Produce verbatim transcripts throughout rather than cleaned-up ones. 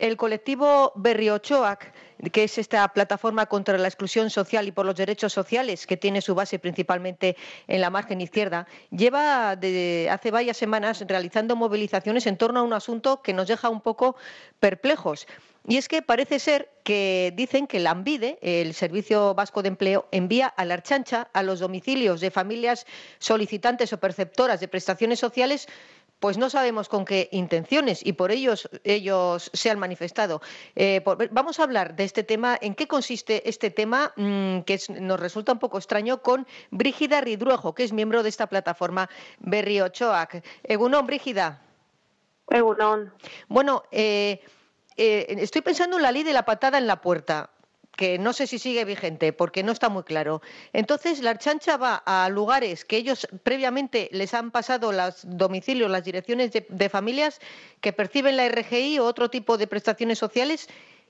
el colectivo Berriochoac, que es esta plataforma contra la exclusión social y por los derechos sociales, que tiene su base principalmente en la margen izquierda, lleva de hace varias semanas realizando movilizaciones en torno a un asunto que nos deja un poco perplejos. Y es que parece ser que dicen que Lanbide, el Servicio Vasco de Empleo, envía a la Ertzaintza a los domicilios de familias solicitantes o perceptoras de prestaciones sociales, pues no sabemos con qué intenciones, y por ellos ellos se han manifestado. Eh, por, vamos a hablar de este tema, en qué consiste este tema, mmm, que es, nos resulta un poco extraño, con Brígida Ridruejo, que es miembro de esta plataforma Berriochoac. Egunon, Brígida. Egunon. Bueno, eh, eh, estoy pensando en la ley de la patada en la puerta, que no sé si sigue vigente, porque no está muy claro. Entonces, la Ertzaintza va a lugares que ellos previamente les han pasado los domicilios, las direcciones de, de familias que perciben la R G I o otro tipo de prestaciones sociales,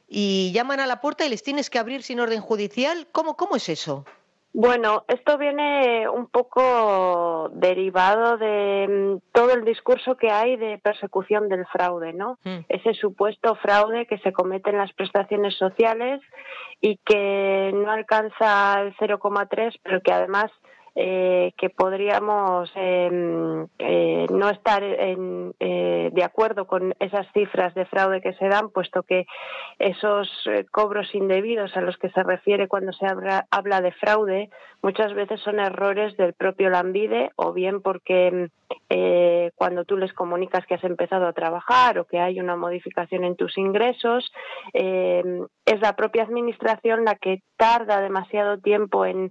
y llaman a la puerta y les tienes que abrir sin orden judicial. ¿Cómo, cómo es eso? Bueno, esto viene un poco derivado de todo el discurso que hay de persecución del fraude, ¿no? Mm. Ese supuesto fraude que se comete en las prestaciones sociales y que no alcanza el cero coma tres, pero que además eh, que podríamos eh, eh, no estar en, eh, de acuerdo con esas cifras de fraude que se dan, puesto que esos eh, cobros indebidos a los que se refiere cuando se habla, habla de fraude muchas veces son errores del propio Lanbide, o bien porque eh, cuando tú les comunicas que has empezado a trabajar o que hay una modificación en tus ingresos, eh, es la propia administración la que tarda demasiado tiempo en,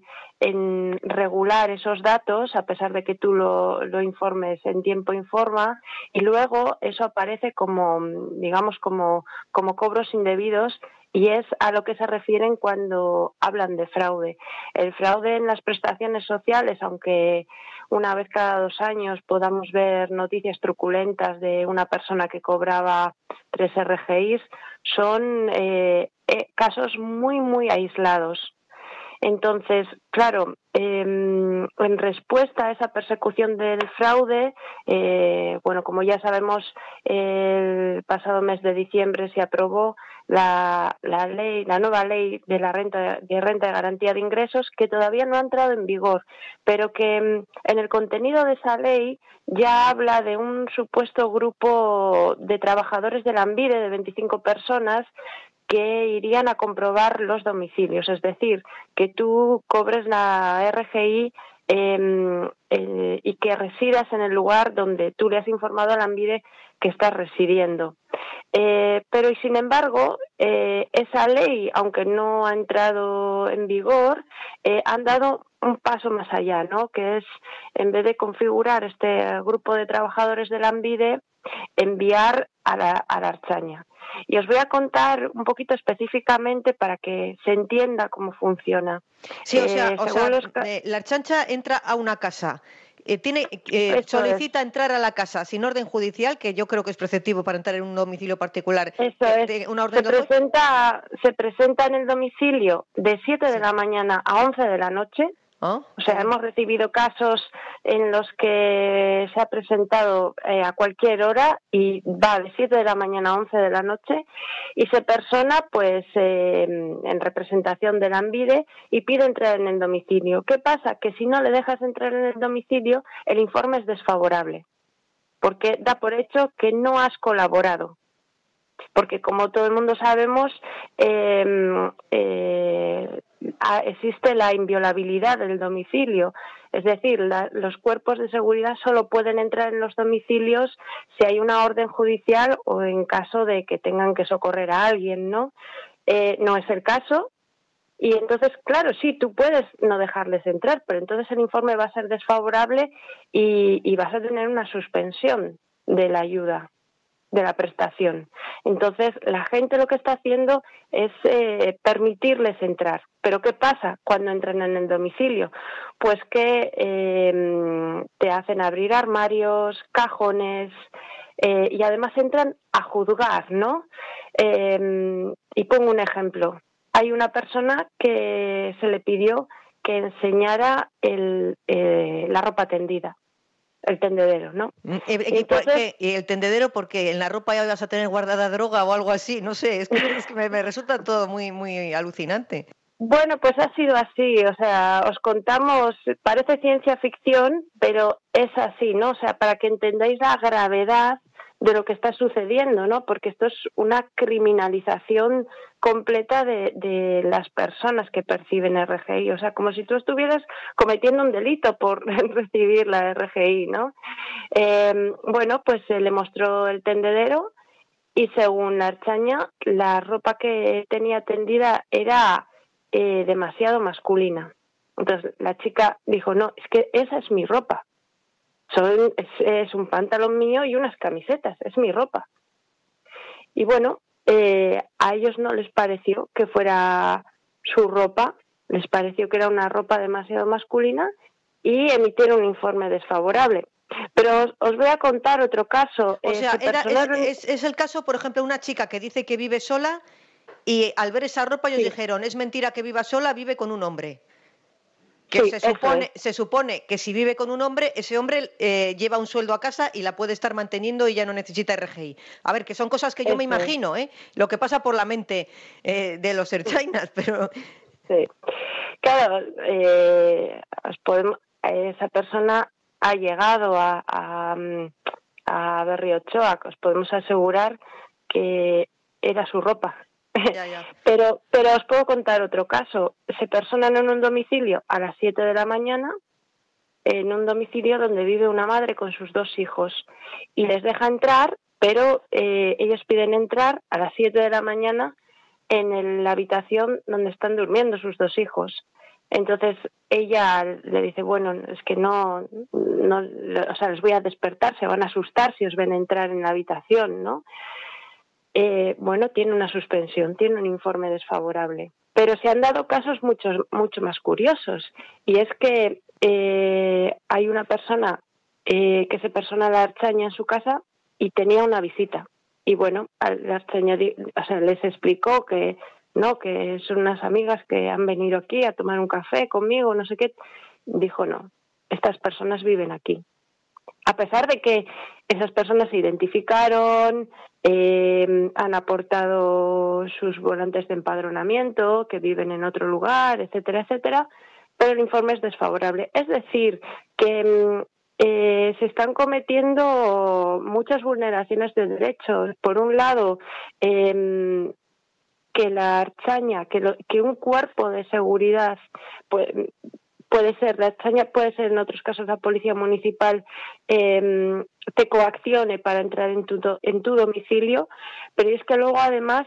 en regular esos datos, a pesar de que tú lo, lo informes en tiempo y forma, y luego eso aparece como, digamos, como, como cobros indebidos, y es a lo que se refieren cuando hablan de fraude. El fraude en las prestaciones sociales, aunque una vez cada dos años podamos ver noticias truculentas de una persona que cobraba tres R G Is, son eh, eh, casos muy, muy aislados. Entonces, claro, eh, en respuesta a esa persecución del fraude, eh, bueno, como ya sabemos, el pasado mes de diciembre se aprobó la, la ley, la nueva ley de la renta de renta de garantía de ingresos, que todavía no ha entrado en vigor, pero que en el contenido de esa ley ya habla de un supuesto grupo de trabajadores de Lanbide de veinticinco personas que irían a comprobar los domicilios, es decir, que tú cobres la R G I eh, eh, y que residas en el lugar donde tú le has informado a Lanbide que estás residiendo. Eh, pero y sin embargo, eh, esa ley, aunque no ha entrado en vigor, eh, han dado un paso más allá, ¿no? Que es, en vez de configurar este grupo de trabajadores de Lanbide, enviar a la, a la Ertzaintza. Y os voy a contar un poquito específicamente para que se entienda cómo funciona. Sí, o sea, eh, o sea los... la Ertzaintza entra a una casa, eh, tiene eh, solicita es. entrar a la casa sin orden judicial, que yo creo que es preceptivo para entrar en un domicilio particular. Eso es. Eh, una orden se, presenta, se presenta en el domicilio de siete sí. de la mañana a once de la noche. ¿Oh? O sea, hemos recibido casos en los que se ha presentado eh, a cualquier hora y va de siete de la mañana a once de la noche y se persona pues eh, en representación de Lanbide y pide entrar en el domicilio. ¿Qué pasa? Que si no le dejas entrar en el domicilio, el informe es desfavorable, porque da por hecho que no has colaborado. Porque como todo el mundo sabemos, eh, eh, existe la inviolabilidad del domicilio, es decir, la, los cuerpos de seguridad solo pueden entrar en los domicilios si hay una orden judicial o en caso de que tengan que socorrer a alguien, ¿no? Eh, no es el caso. Y entonces, claro, sí, tú puedes no dejarles entrar, pero entonces el informe va a ser desfavorable y, y vas a tener una suspensión de la ayuda, de la prestación. Entonces, la gente lo que está haciendo es eh, permitirles entrar. ¿Pero qué pasa cuando entran en el domicilio? Pues que eh, te hacen abrir armarios, cajones, eh, y además entran a juzgar, ¿no? Eh, y pongo un ejemplo. Hay una persona que se le pidió que enseñara el, eh, la ropa tendida. el tendedero, ¿no? ¿Y, Entonces, ¿y el tendedero porque en la ropa ya vas a tener guardada droga o algo así? No sé, es que, es que me, me resulta todo muy, muy alucinante. Bueno, pues ha sido así, o sea, os contamos, parece ciencia ficción, pero es así, ¿no? O sea, para que entendáis la gravedad de lo que está sucediendo, ¿no? Porque esto es una criminalización completa de, de las personas que perciben R G I, o sea, como si tú estuvieras cometiendo un delito por recibir la R G I, ¿no? Eh, bueno, pues se le mostró el tendedero y según la Ertzaintza, la ropa que tenía tendida era eh, demasiado masculina. Entonces la chica dijo, no, es que esa es mi ropa. Son, es, es un pantalón mío y unas camisetas, es mi ropa. Y bueno, eh, a ellos no les pareció que fuera su ropa, les pareció que era una ropa demasiado masculina y emitieron un informe desfavorable. Pero os, os voy a contar otro caso. O sea, era, es, es, es el caso, por ejemplo, una chica que dice que vive sola y al ver esa ropa ellos sí. dijeron, es mentira que viva sola, vive con un hombre. Que sí, se, supone, es. se supone que si vive con un hombre, ese hombre eh, lleva un sueldo a casa y la puede estar manteniendo y ya no necesita R G I. A ver, que son cosas que yo eso me imagino, ¿eh? Lo que pasa por la mente eh, de los ertzainas, pero... Sí, claro, eh, podemos, esa persona ha llegado a, a, a Berriochoa, os podemos asegurar que era su ropa. Ya, ya. Pero, pero os puedo contar otro caso. Se personan en un domicilio a las siete de la mañana, en un domicilio donde vive una madre con sus dos hijos, y les deja entrar, pero eh, ellos piden entrar a las siete de la mañana en el, la habitación donde están durmiendo sus dos hijos. Entonces ella le dice, bueno, es que no, no, o sea, les voy a despertar, se van a asustar si os ven entrar en la habitación, ¿no? Eh, bueno, tiene una suspensión, tiene un informe desfavorable. Pero se han dado casos muchos, mucho más curiosos, y es que eh, hay una persona eh, que se persona la Ertzaintza en su casa y tenía una visita. Y bueno, la Ertzaintza, o sea, les explicó que no, que son unas amigas que han venido aquí a tomar un café conmigo, no sé qué. Dijo, no, estas personas viven aquí. A pesar de que esas personas se identificaron, eh, han aportado sus volantes de empadronamiento, que viven en otro lugar, etcétera, etcétera, pero el informe es desfavorable. Es decir, que eh, se están cometiendo muchas vulneraciones de derechos. Por un lado, eh, que la Ertzaintza, que, lo, que un cuerpo de seguridad, pues, puede ser la Ertzaintza, puede ser en otros casos la policía municipal, eh, te coaccione para entrar en tu, en tu domicilio, pero es que luego además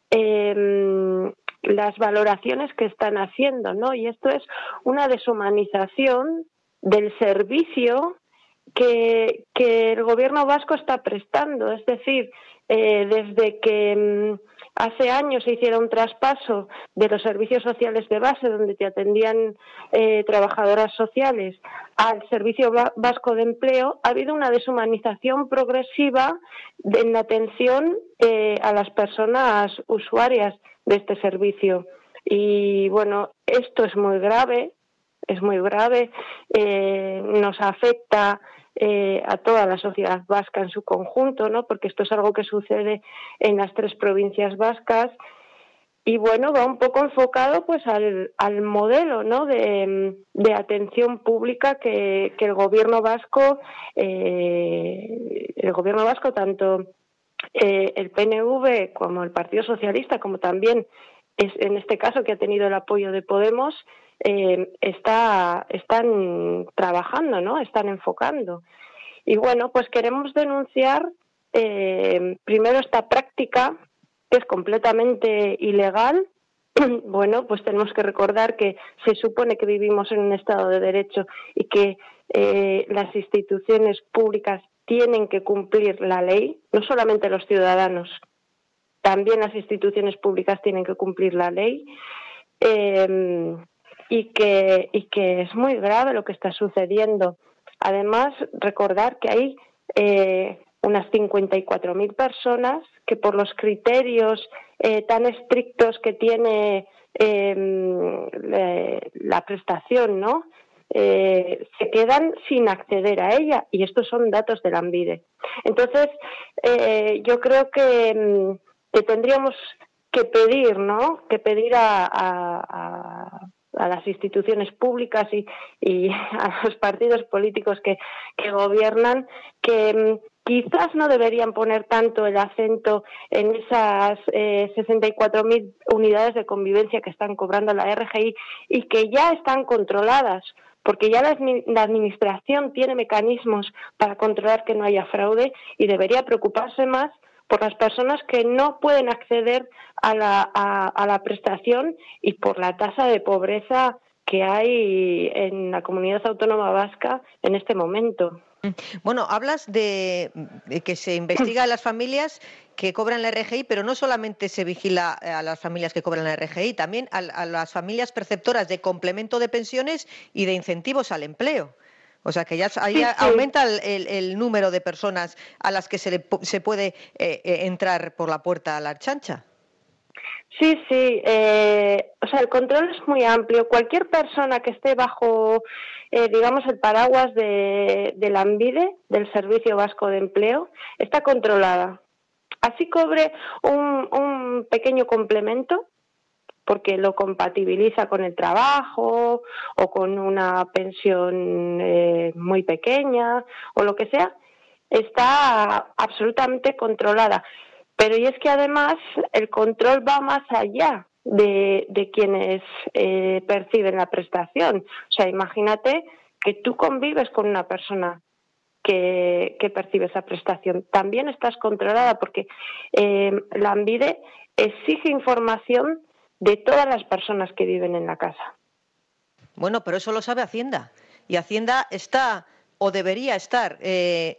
eh, las valoraciones que están haciendo, ¿no? Y esto es una deshumanización del servicio que, que el gobierno vasco está prestando, es decir, eh, desde que hace años se hiciera un traspaso de los servicios sociales de base, donde te atendían eh, trabajadoras sociales, al Servicio Vasco de Empleo, ha habido una deshumanización progresiva de, en la atención eh, a las personas usuarias de este servicio. Y bueno, esto es muy grave, es muy grave, eh, nos afecta Eh, a toda la sociedad vasca en su conjunto, ¿no? Porque esto es algo que sucede en las tres provincias vascas y bueno, va un poco enfocado pues al, al modelo, ¿no? de, de atención pública que, que el gobierno vasco, eh, el gobierno vasco, tanto eh, el P N V como el Partido Socialista, como también es en este caso que ha tenido el apoyo de Podemos, Eh, está, están trabajando, ¿no? Están enfocando. Y bueno, pues queremos denunciar eh, primero esta práctica que es completamente ilegal. Bueno, pues tenemos que recordar que se supone que vivimos en un Estado de Derecho y que eh, las instituciones públicas tienen que cumplir la ley, no solamente los ciudadanos, también las instituciones públicas tienen que cumplir la ley. Eh, Y que, y que es muy grave lo que está sucediendo. Además, recordar que hay eh, unas cincuenta y cuatro mil personas que por los criterios eh, tan estrictos que tiene eh, la prestación, ¿no? eh, se quedan sin acceder a ella, y estos son datos de Lanbide. Entonces, eh, yo creo que, que tendríamos que pedir, ¿no? Que pedir a, a, a, a las instituciones públicas y, y a los partidos políticos que, que gobiernan que quizás no deberían poner tanto el acento en esas eh, sesenta y cuatro mil unidades de convivencia que están cobrando la R G I y que ya están controladas, porque ya la, la Administración tiene mecanismos para controlar que no haya fraude, y debería preocuparse más por las personas que no pueden acceder a la, a, a la prestación y por la tasa de pobreza que hay en la comunidad autónoma vasca en este momento. Bueno, hablas de, de que se investiga a las familias que cobran la R G I, pero no solamente se vigila a las familias que cobran la R G I, también a, a las familias perceptoras de complemento de pensiones y de incentivos al empleo. O sea, que ya ahí sí, sí. aumenta el, el, el número de personas a las que se, le, se puede eh, entrar por la puerta a la chancha. Sí, sí. Eh, o sea, el control es muy amplio. Cualquier persona que esté bajo, eh, digamos, el paraguas de, de Lanbide, del Servicio Vasco de Empleo, está controlada. Así cobre un, un pequeño complemento, porque lo compatibiliza con el trabajo o con una pensión eh, muy pequeña o lo que sea, está absolutamente controlada. Pero y es que además el control va más allá de, de quienes eh, perciben la prestación. O sea, imagínate que tú convives con una persona que, que percibe esa prestación. También estás controlada porque eh, Lanbide exige información de todas las personas que viven en la casa. Bueno, pero eso lo sabe Hacienda. Y Hacienda está, o debería estar, eh,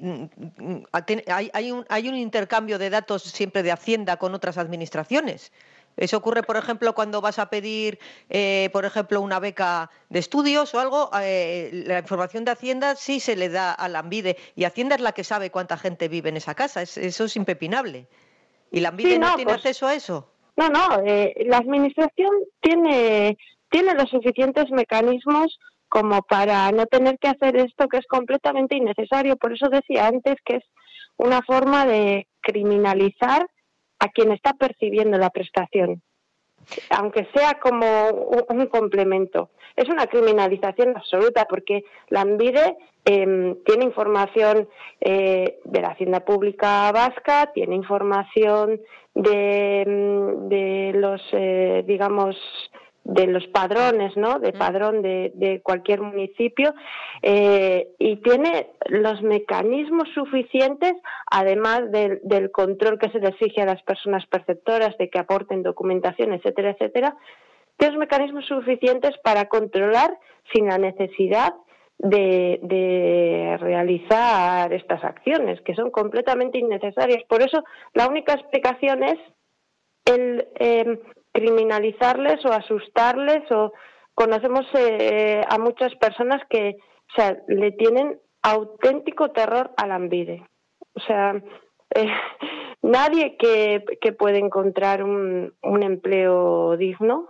hay, hay, un, hay un intercambio de datos siempre de Hacienda con otras administraciones. Eso ocurre, por ejemplo, cuando vas a pedir, eh, por ejemplo, una beca de estudios o algo, eh, la información de Hacienda sí se le da a Lanbide, y Hacienda es la que sabe cuánta gente vive en esa casa. Es, eso es impepinable. ¿Y Lanbide sí, no, no tiene pues... acceso a eso? No, no, eh, la Administración tiene, tiene los suficientes mecanismos como para no tener que hacer esto, que es completamente innecesario. Por eso decía antes que es una forma de criminalizar a quien está percibiendo la prestación, aunque sea como un, un complemento. Es una criminalización absoluta, porque Lanbide eh, tiene información eh, de la Hacienda Pública Vasca, tiene información de, de los, eh, digamos, de los padrones, ¿no? De padrón de, de cualquier municipio, eh, y tiene los mecanismos suficientes, además del, del control que se le exige a las personas perceptoras de que aporten documentación, etcétera, etcétera. Tiene mecanismos suficientes para controlar sin la necesidad de, de realizar estas acciones, que son completamente innecesarias. Por eso, la única explicación es el eh, criminalizarles o asustarles. O conocemos eh, a muchas personas que, o sea, le tienen auténtico terror a Lanbide. O sea, eh, nadie que, que puede encontrar un, un empleo digno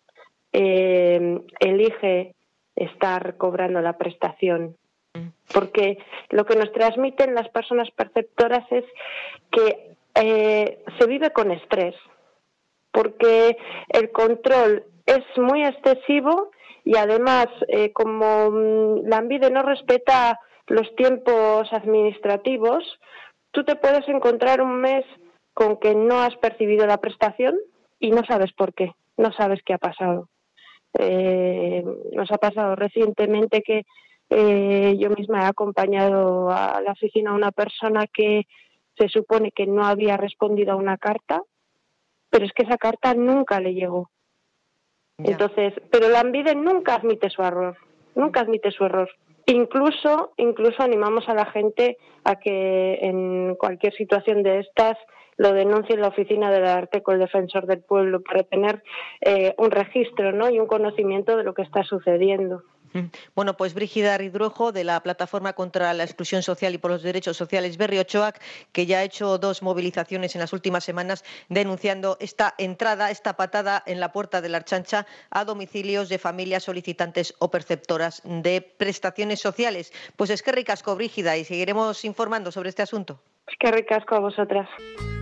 eh, elige estar cobrando la prestación, porque lo que nos transmiten las personas perceptoras es que eh, se vive con estrés, porque el control es muy excesivo, y además eh, como Lanbide no respeta los tiempos administrativos, tú te puedes encontrar un mes con que no has percibido la prestación y no sabes por qué, no sabes qué ha pasado. Eh, nos ha pasado recientemente que eh, yo misma he acompañado a la oficina a una persona que se supone que no había respondido a una carta, pero es que esa carta nunca le llegó. Yeah. Entonces, pero Lanbide nunca admite su error, nunca admite su error. Incluso, incluso animamos a la gente a que en cualquier situación de estas lo denuncie en la oficina del Ararteko, el defensor del pueblo, para tener eh, un registro, ¿no? Y un conocimiento de lo que está sucediendo. Bueno, pues Brígida Ridruejo, de la Plataforma contra la Exclusión Social y por los Derechos Sociales Berri-Ochoac, que ya ha hecho dos movilizaciones en las últimas semanas denunciando esta entrada, esta patada en la puerta de la Ertzaintza a domicilios de familias solicitantes o perceptoras de prestaciones sociales. Pues es que ricasco, Brígida, y seguiremos informando sobre este asunto. Es que ricasco a vosotras.